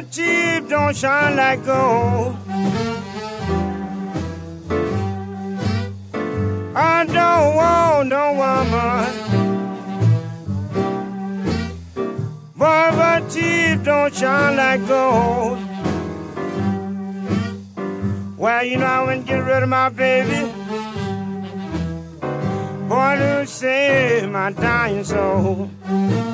teeth don't shine like gold. I don't want no woman, but her teeth don't shine like gold. Well, you know I wouldn't get rid of my baby, boy, to save my dying soul.